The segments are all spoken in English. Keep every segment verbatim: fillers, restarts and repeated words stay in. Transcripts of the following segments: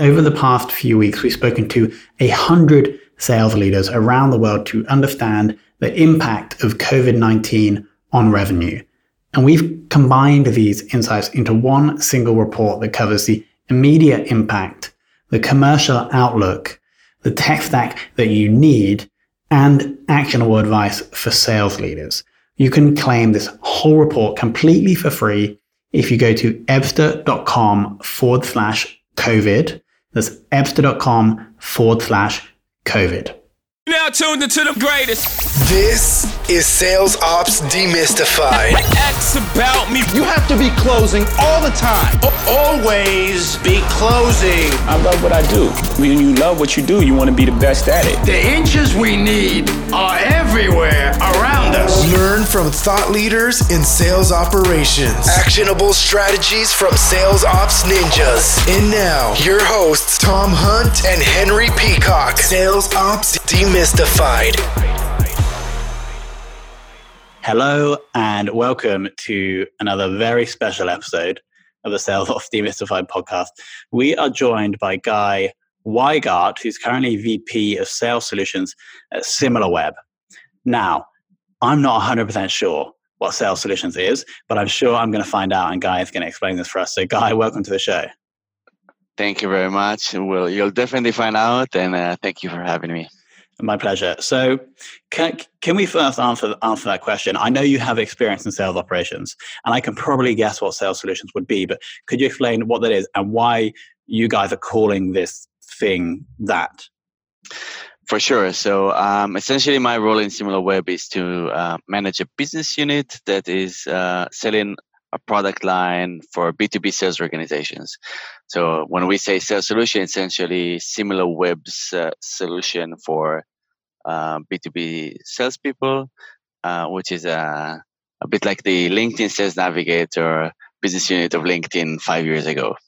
over the past few weeks, we've spoken to a hundred sales leaders around the world to understand the impact of COVID nineteen on revenue. And we've combined these insights into one single report that covers the immediate impact, the commercial outlook, the tech stack that you need, and actionable advice for sales leaders. You can claim this whole report completely for free if you go to ebster.com forward slash COVID. That's ebster.com forward slash COVID. Now tuned into the greatest. This is Sales Ops Demystified. X about me. You have to be closing all the time. Always be closing. I love what I do. When you love what you do, you want to be the best at it. The inches we need are everywhere around us. Learn from thought leaders in sales operations. Actionable strategies from Sales Ops Ninjas. And now, your hosts, Tom Hunt and Henry Peacock. Sales Ops Demystified. Hello and welcome to another very special episode of the Sales Ops Demystified podcast. We are joined by Guy Weigart, who's currently V P of Sales Solutions at SimilarWeb. Now, I'm not one hundred percent sure what Sales Solutions is, but I'm sure I'm going to find out, and Guy is going to explain this for us. So Guy, welcome to the show. Thank you very much. Well, you'll definitely find out, and uh, thank you for having me. My pleasure. So can, can we first answer, answer that question? I know you have experience in sales operations, and I can probably guess what Sales Solutions would be, but could you explain what that is and why you guys are calling this thing that? For sure. So um, essentially my role in SimilarWeb is to uh, manage a business unit that is uh, selling a product line for B two B sales organizations. So when we say sales solution, essentially SimilarWeb's uh, solution for uh, B two B salespeople, uh, which is a, a bit like the LinkedIn Sales Navigator business unit of LinkedIn five years ago.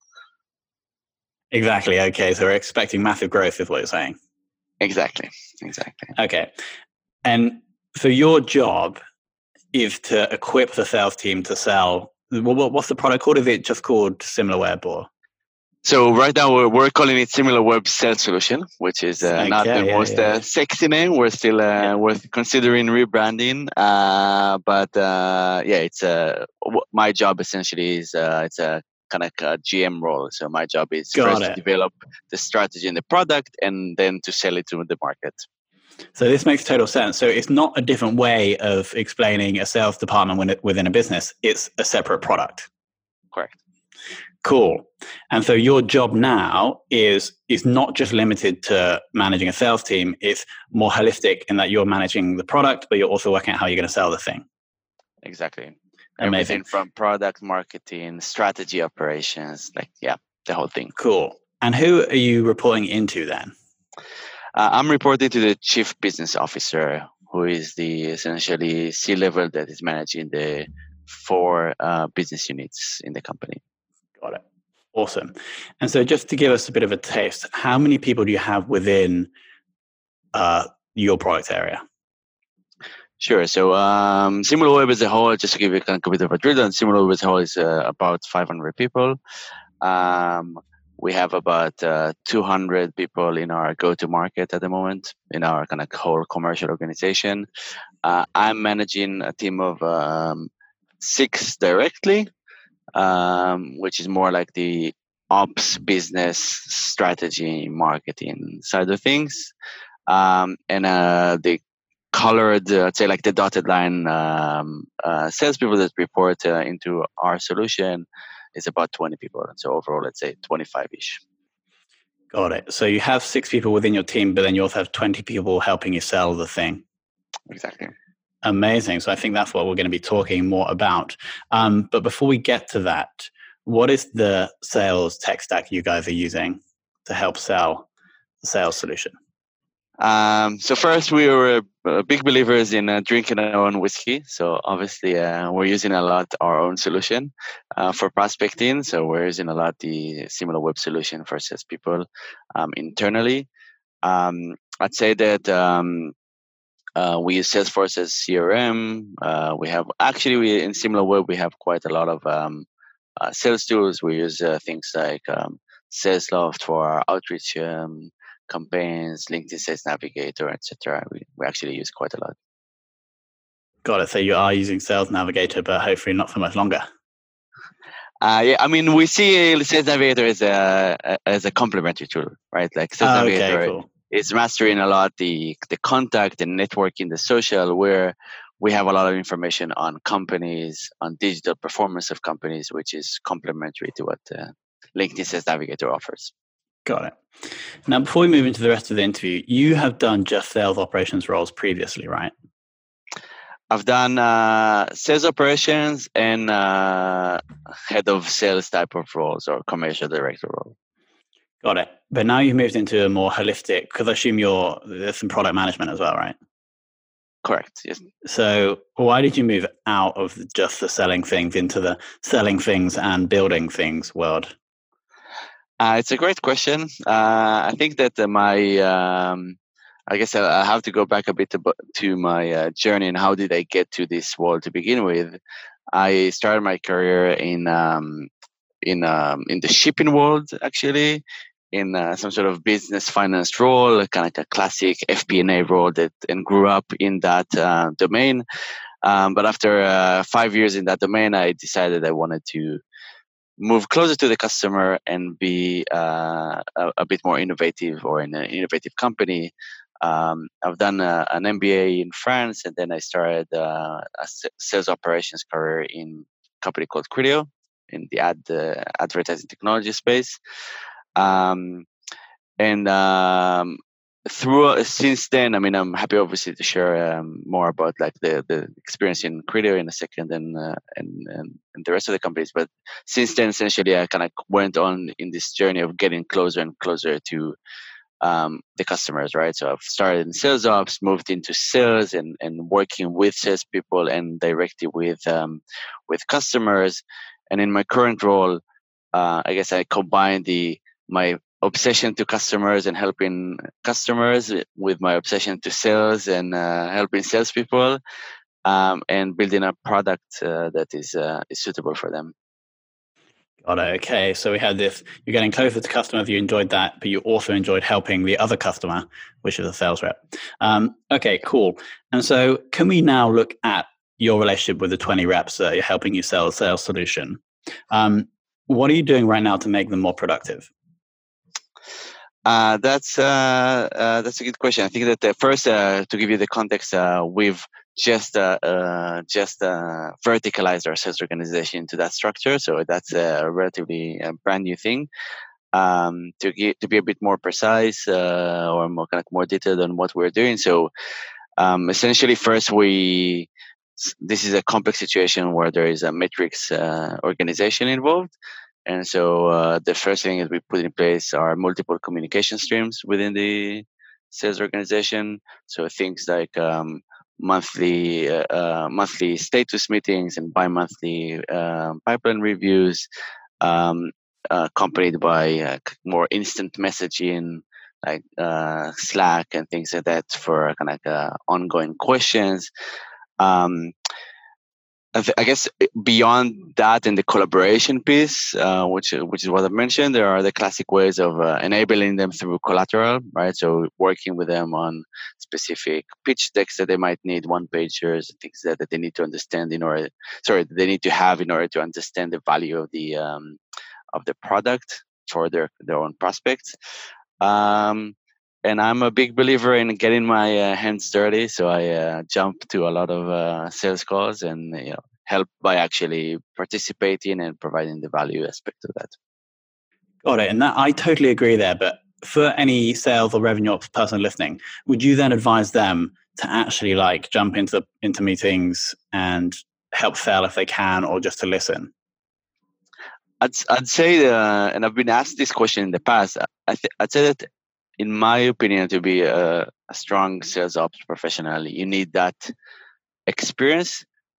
Exactly. Okay. So we're expecting massive growth is what you're saying. Exactly. Exactly. Okay. And so your job is to equip the sales team to sell. What's the product called? Is it just called SimilarWeb or? So right now we're, we're calling it SimilarWeb Sales Solution, which is uh, okay, not the yeah, most yeah. Uh, sexy name. We're still uh, yeah. we're considering rebranding, uh, but uh, yeah, it's uh, my job essentially is uh, it's a kind of a G M role. So my job is Got first it. to develop the strategy and the product, and then to sell it to the market. So this makes total sense. So it's not a different way of explaining a sales department within a business. It's a separate product. Correct. Cool. And so your job now is is not just limited to managing a sales team. It's more holistic in that you're managing the product, but you're also working out how you're going to sell the thing. Exactly. Amazing. Everything from product marketing, strategy, operations, like, yeah, the whole thing. Cool. And who are you reporting into then? Uh, I'm reporting to the Chief Business Officer, who is the essentially C-level that is managing the four uh, business units in the company. Got it. Awesome. And so just to give us a bit of a taste, how many people do you have within uh, your product area? Sure. So um, SimilarWeb as a whole, just to give you a bit of a drill down, SimilarWeb as a whole is uh, about five hundred people. Um, we have about uh, two hundred people in our go-to-market at the moment, in our kind of whole commercial organization. Uh, I'm managing a team of um, six directly, um, which is more like the ops, business, strategy, marketing side of things. Um, and uh, the colored, uh, say like the dotted line um, uh, salespeople that report uh, into our solution is about twenty people. And so overall, let's say twenty-five-ish. Got it. So you have six people within your team, but then you also have twenty people helping you sell the thing. Exactly. Amazing. So I think that's what we're going to be talking more about. Um, but before we get to that, what is the sales tech stack you guys are using to help sell the sales solution? Um, so first, we were uh, big believers in uh, drinking our own whiskey. So obviously, uh, we're using a lot our own solution uh, for prospecting. So we're using a lot the SimilarWeb solution for salespeople um, internally. Um, I'd say that um, uh, we use Salesforce as C R M. Uh, we have actually we in SimilarWeb we have quite a lot of um, uh, sales tools. We use uh, things like um, Salesloft for our outreach um, campaigns, LinkedIn Sales Navigator, et cetera. We, we actually use quite a lot. Got it. So you are using Sales Navigator, but hopefully not for much longer. Uh, yeah, I mean, we see Sales Navigator as a as a complementary tool, right? Like Sales Oh, Navigator okay, cool. is mastering a lot the the contact and networking, the social, where we have a lot of information on companies, on digital performance of companies, which is complementary to what uh, LinkedIn Sales Navigator offers. Got it. Now, before we move into the rest of the interview, you have done just sales operations roles previously, right? I've done uh, sales operations and uh, head of sales type of roles or commercial director role. Got it. But now you've moved into a more holistic, because I assume you're there's some product management as well, right? Correct. Yes. So why did you move out of just the selling things into the selling things and building things world? Uh, it's a great question. Uh, I think that uh, my, um, I guess I, I have to go back a bit to, to my uh, journey and how did I get to this world to begin with. I started my career in um, in um, in the shipping world, actually, in uh, some sort of business finance role, kind of like a classic F P and A role, that and grew up in that uh, domain. Um, but after uh, five years in that domain, I decided I wanted to move closer to the customer and be uh, a, a bit more innovative, or in an innovative company. Um, I've done a, an M B A in France, and then I started uh, a sales operations career in a company called Criteo in the ad uh, advertising technology space. Um, and um, through since then, I mean, I'm happy obviously to share um, more about like the, the experience in Criteo in a second, and, uh, and and and the rest of the companies. But since then, essentially, I kind of went on in this journey of getting closer and closer to um, the customers, right? So I've started in sales ops, moved into sales, and and working with salespeople and directly with um, with customers. And in my current role, uh, I guess I combine the my obsession to customers and helping customers with my obsession to sales and uh, helping salespeople, um, and building a product uh, that is uh, is suitable for them. Got it. Okay. So we had this, you're getting closer to customers, you enjoyed that, but you also enjoyed helping the other customer, which is a sales rep. Um, okay, cool. And so can we now look at your relationship with the twenty reps that are helping you sell a sales solution? Um, what are you doing right now to make them more productive? Uh, that's uh, uh, that's a good question. I think that uh, first, uh, to give you the context, uh, we've just uh, uh, just uh, verticalized our sales organization into that structure. So that's a relatively uh, brand new thing. Um, to get to be a bit more precise uh, or more kind of more detailed on what we're doing. So um, essentially, first we this is a complex situation where there is a metrics uh, organization involved. And so uh, the first thing that we put in place are multiple communication streams within the sales organization. So things like um, monthly uh, uh, monthly status meetings and bi-monthly uh, pipeline reviews, um, uh, accompanied by uh, more instant messaging like uh, Slack and things like that for kind of like, uh, ongoing questions. Um, I guess beyond that, in the collaboration piece, uh, which which is what I mentioned, there are the classic ways of uh, enabling them through collateral, right? So working with them on specific pitch decks that they might need, one pagers, things that, that they need to understand in order, sorry, they need to have in order to understand the value of the um, of the product for their their own prospects. Um, And I'm a big believer in getting my uh, hands dirty, so I uh, jump to a lot of uh, sales calls and you know, help by actually participating and providing the value aspect of that. Got it. And that, I totally agree there. But for any sales or revenue ops person listening, would you then advise them to actually like jump into into meetings and help sell if they can, or just to listen? I'd I'd say, uh, and I've been asked this question in the past. I th- I'd say that, in my opinion, to be a, a strong sales ops professional, you need that experience.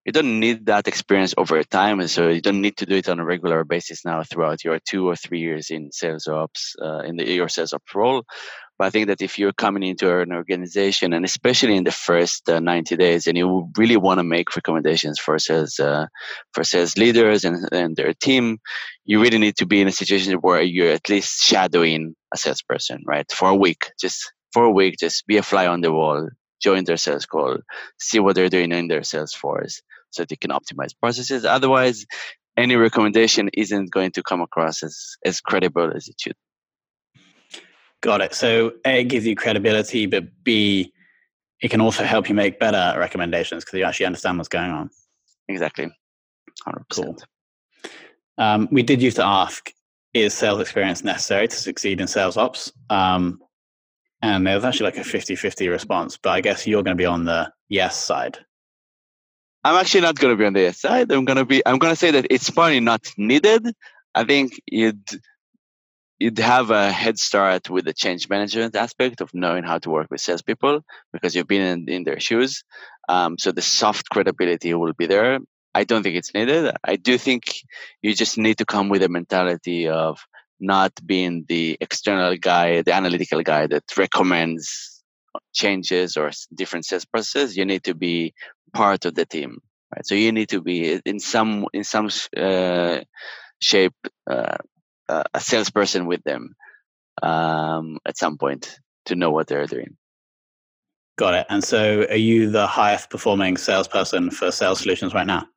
you don't need that experience over time, and so you don't need to do it on a regular basis now throughout your two or three years in sales ops, uh, in the your sales ops role. But I think that if you're coming into an organization, and especially in the first uh, ninety days, and you really want to make recommendations for sales uh, for sales leaders and, and their team, you really need to be in a situation where you're at least shadowing a salesperson, right? For a week, just for a week, just be a fly on the wall, join their sales call, see what they're doing in their sales force, so they can optimize processes. Otherwise, any recommendation isn't going to come across as as credible as it should. Got it. So A, it gives you credibility, but B, it can also help you make better recommendations because you actually understand what's going on. Exactly. one hundred percent. Cool. Um, we did used to ask, is sales experience necessary to succeed in sales ops? Um, and there was actually like a fifty-fifty response, but I guess you're going to be on the yes side. I'm actually not going to be on the yes side. I'm going to be, I'm going to say that it's probably not needed. I think you'd, you'd have a head start with the change management aspect of knowing how to work with salespeople because you've been in, in their shoes. Um, so the soft credibility will be there. I don't think it's needed. I do think you just need to come with a mentality of not being the external guy, the analytical guy that recommends changes or different sales processes. You need to be part of the team, right? So you need to be in some in some uh, shape. Uh, Uh, a salesperson with them um, at some point to know what they're doing. Got it. And so are you the highest performing salesperson for Sales Solutions right now?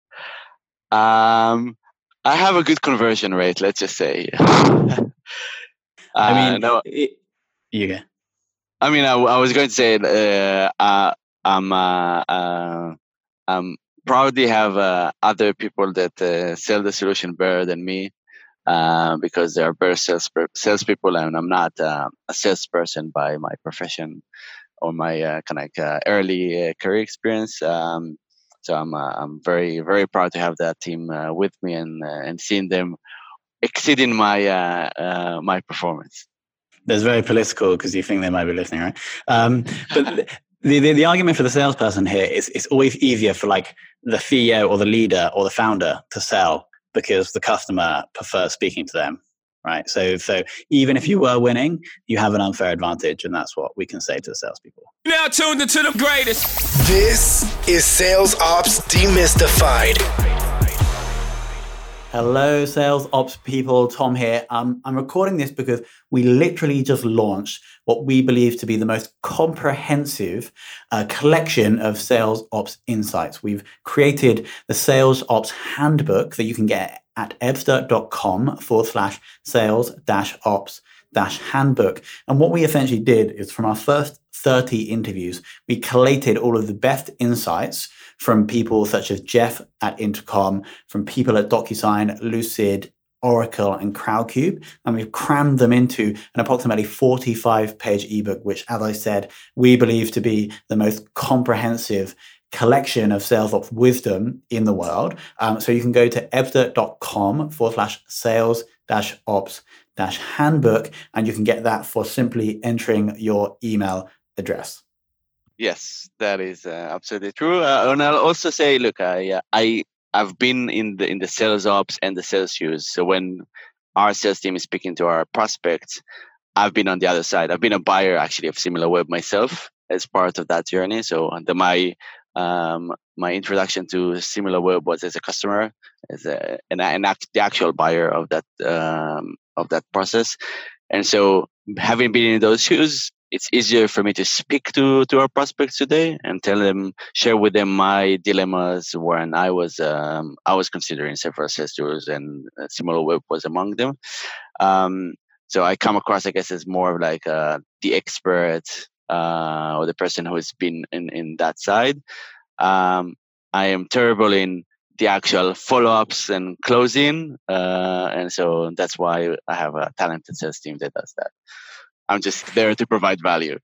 Um, I have a good conversion rate, let's just say. uh, I mean, no, it, you go. I mean, I, I was going to say uh, uh, I'm, uh, uh, I'm proudly have uh, other people that uh, sell the solution better than me. Uh, because they are better sales salespeople, and I'm not uh, a salesperson by my profession or my uh, kind of like, uh, early uh, career experience. Um, so I'm uh, I'm very very proud to have that team uh, with me and uh, and seeing them exceeding my uh, uh, my performance. That's very political because you think they might be listening, right? Um, but the, the the argument for the salesperson here is it's always easier for like the C E O or the leader or the founder to sell, because the customer prefers speaking to them, right? So, so even if you were winning, you have an unfair advantage, and that's what we can say to the salespeople. Now tuned into the greatest. This is Sales Ops Demystified. Hello, Sales Ops people. Tom here. Um, I'm recording this because we literally just launched what we believe to be the most comprehensive uh, collection of sales ops insights. We've created the Sales Ops Handbook that you can get at ebster.com forward slash sales dash ops dash handbook. And what we essentially did is from our first thirty interviews, we collated all of the best insights from people such as Jeff at Intercom, from people at DocuSign, Lucid, Oracle, and Crowdcube, and we've crammed them into an approximately forty-five page ebook, which, as I said, we believe to be the most comprehensive collection of sales ops wisdom in the world. Um, so you can go to ebster.com forward slash sales dash ops dash handbook, and you can get that for simply entering your email address. Yes, that is uh, absolutely true. Uh, and I'll also say, look, I, uh, I, I've been in the in the sales ops and the sales shoes. So when our sales team is speaking to our prospects, I've been on the other side. I've been a buyer actually of SimilarWeb myself as part of that journey. So the, my um, my introduction to SimilarWeb was as a customer, as a, an, an act, the actual buyer of that um, of that process. And so having been in those shoes, it's easier for me to speak to, to our prospects today and tell them, share with them my dilemmas when I was um, I was considering several sales tools, and uh, SimilarWeb was among them. Um, so I come across, I guess, as more of like uh, the expert uh, or the person who has been in, in that side. Um, I am terrible in the actual follow-ups and closing, uh, and so that's why I have a talented sales team that does that. I'm just there to provide value.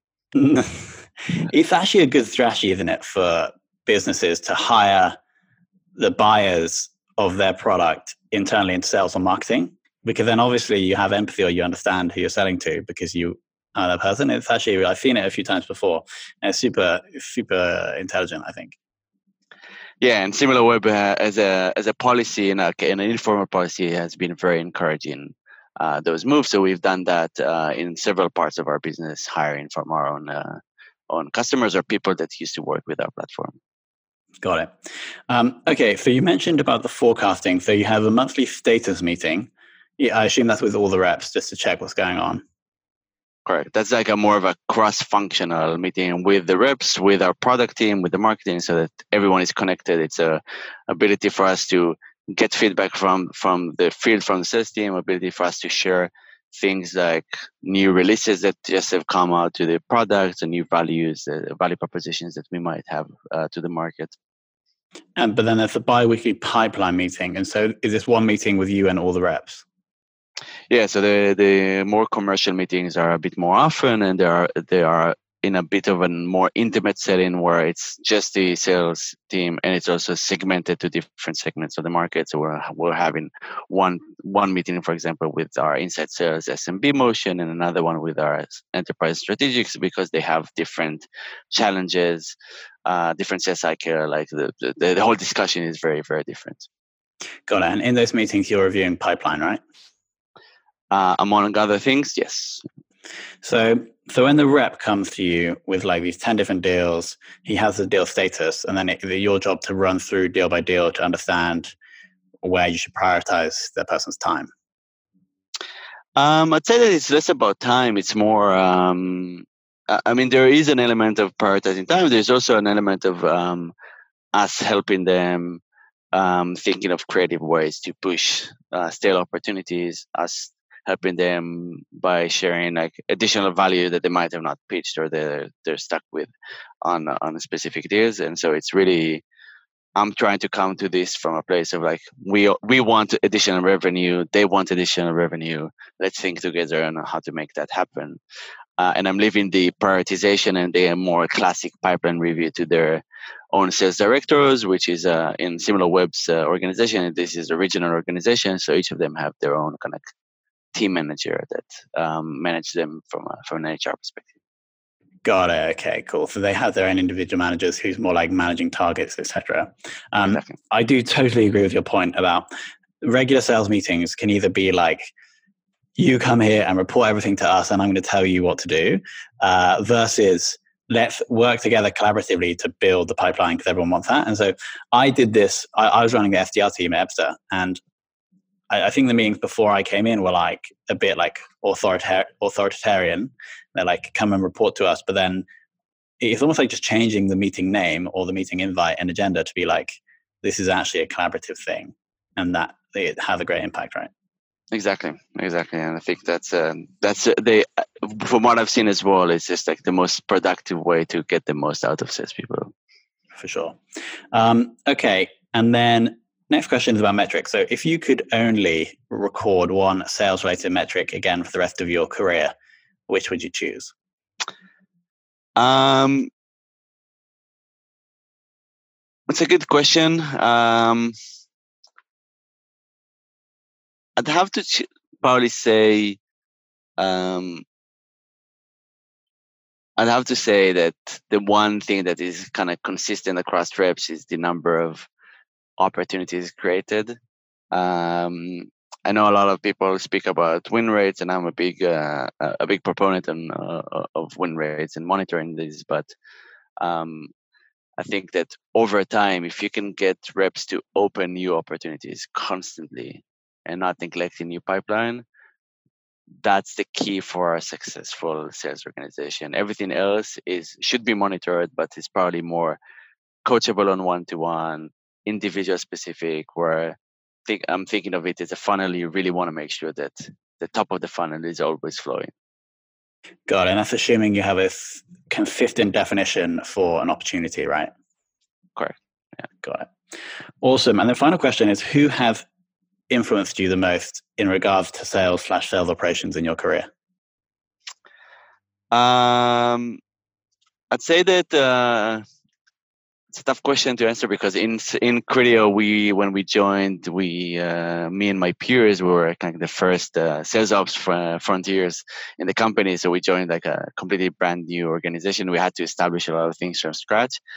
It's actually a good strategy, isn't it, for businesses to hire the buyers of their product internally into sales or marketing, because then obviously you have empathy, or you understand who you're selling to because you are that person. It's actually, I've seen it a few times before, and it's super, super intelligent, I think. Yeah, and SimilarWeb uh, as a as a policy and a, an informal policy has been very encouraging uh, those moves. So we've done that uh, in several parts of our business, hiring from our own uh, own customers or people that used to work with our platform. Got it. Um, okay, so you mentioned about the forecasting. So you have a monthly status meeting. Yeah, I assume that's with all the reps just to check what's going on. Correct. That's like a more of a cross-functional meeting with the reps, with our product team, with the marketing, so that everyone is connected. It's a ability for us to get feedback from from the field, from the sales team, ability for us to share things like new releases that just have come out to the products, and new values, uh, value propositions that we might have uh, to the market. And but then there's a bi-weekly pipeline meeting. And so is this one meeting with you and all the reps? Yeah, so the the more commercial meetings are a bit more often, and they are they are in a bit of a more intimate setting where it's just the sales team, and it's also segmented to different segments of the market. So we're we're having one one meeting, for example, with our inside sales S M B motion, and another one with our enterprise strategics, because they have different challenges, uh, different sales cycle. Like the, the the whole discussion is very very different. Got it. And in those meetings, you're reviewing pipeline, right? Uh, among other things, yes. So, so when the rep comes to you with like these ten different deals, he has the deal status, and then it's your job to run through deal by deal to understand where you should prioritize that person's time. Um, I'd say that it's less about time. It's more, um, I mean, there is an element of prioritizing time. There's also an element of um, us helping them, um, thinking of creative ways to push uh, stale opportunities, us helping them by sharing like additional value that they might have not pitched or they're they're stuck with on on specific deals. And so it's really, I'm trying to come to this from a place of like, we we want additional revenue, they want additional revenue. Let's think together on how to make that happen. Uh, and I'm leaving the prioritization and the more classic pipeline review to their own sales directors, which is uh, in SimilarWeb's uh, organization. This is a regional organization, so each of them have their own kind of team manager that um, manage them from a, from an H R perspective. Got it. Okay, cool. So they have their own individual managers who's more like managing targets, et cetera. Um, exactly. I do totally agree with your point about regular sales meetings can either be like, you come here and report everything to us and I'm going to tell you what to do, uh, versus let's work together collaboratively to build the pipeline because everyone wants that. And so I did this, I, I was running the S D R team at Epster, and I, I think the meetings before I came in were like a bit like authoritar- authoritarian. They're like, come and report to us. But then it's almost like just changing the meeting name or the meeting invite and agenda to be like, this is actually a collaborative thing. And that it has a great impact, right? Exactly, exactly, and I think that's uh, that's uh, they. Uh, from what I've seen as well, it's just like the most productive way to get the most out of salespeople. For sure. Um, okay, and then next question is about metrics. So, if you could only record one sales-related metric again for the rest of your career, which would you choose? Um, that's a good question. Um. I'd have to ch- probably say, um, I'd have to say that the one thing that is kind of consistent across reps is the number of opportunities created. Um, I know a lot of people speak about win rates, and I'm a big uh, a big proponent on, uh, of win rates and monitoring these. But um, I think that over time, if you can get reps to open new opportunities constantly and not neglecting new pipeline, that's the key for a successful sales organization. Everything else is should be monitored, but it's probably more coachable on one-to-one, individual specific, where think, I'm thinking of it as a funnel. You really want to make sure that the top of the funnel is always flowing. Got it. And that's assuming you have a consistent definition for an opportunity, right? Correct. Yeah, got it. Awesome. And the final question is, who has influenced you the most in regards to sales slash sales operations in your career? Um, I'd say that uh, it's a tough question to answer because in in Criteo, we when we joined, we uh, me and my peers were kind of the first uh, sales ops fr- frontiers in the company. So we joined like a completely brand new organization. We had to establish a lot of things from scratch.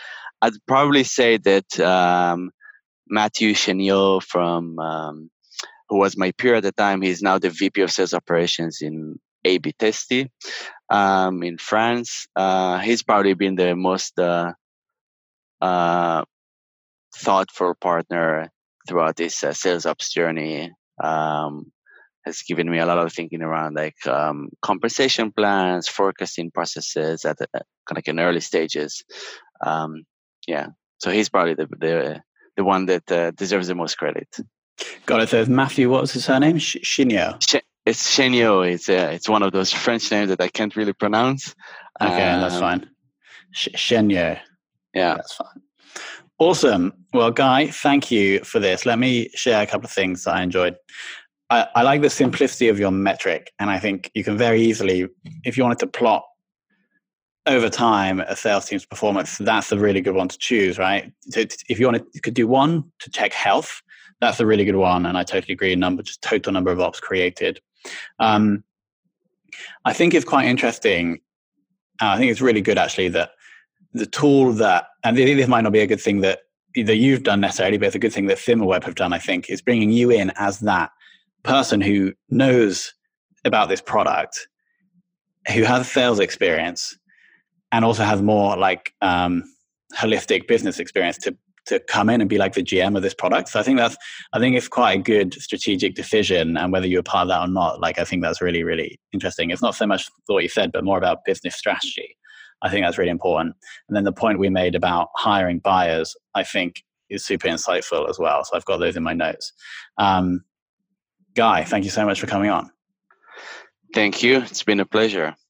I'd probably say that um, Matthew Chenot from um, who was my peer at the time. He's now the V P of Sales Operations in A B Testy um, in France. Uh, he's probably been the most uh, uh, thoughtful partner throughout this uh, sales ops journey. Um, has given me a lot of thinking around like um, compensation plans, forecasting processes at the, kind of like in early stages. Um, yeah, so he's probably the the, the one that uh, deserves the most credit. Got it. So Matthew, what was his surname? Ch- Chenot. Ch- it's Chenot. It's uh, it's one of those French names that I can't really pronounce. Okay, um, that's fine. Ch- Chenot. Yeah, that's fine. Awesome. Well, Guy, thank you for this. Let me share a couple of things that I enjoyed. I, I like the simplicity of your metric, and I think you can very easily, if you wanted to plot over time a sales team's performance, that's a really good one to choose, right? So if you wanted, you could do one to check health. That's a really good one, and I totally agree. Number, just total number of ops created. Um, I think it's quite interesting. Uh, I think it's really good actually that the tool that, and this might not be a good thing that that you've done necessarily, but it's a good thing that Similarweb have done. I think is bringing you in as that person who knows about this product, who has sales experience, and also has more like um, holistic business experience to to come in and be like the G M of this product. So I think that's, I think it's quite a good strategic decision, and whether you're part of that or not, like I think that's really, really interesting. It's not so much what you said, but more about business strategy. I think that's really important. And then the point we made about hiring buyers, I think is super insightful as well. So I've got those in my notes. Um, Guy, thank you so much for coming on. Thank you. It's been a pleasure.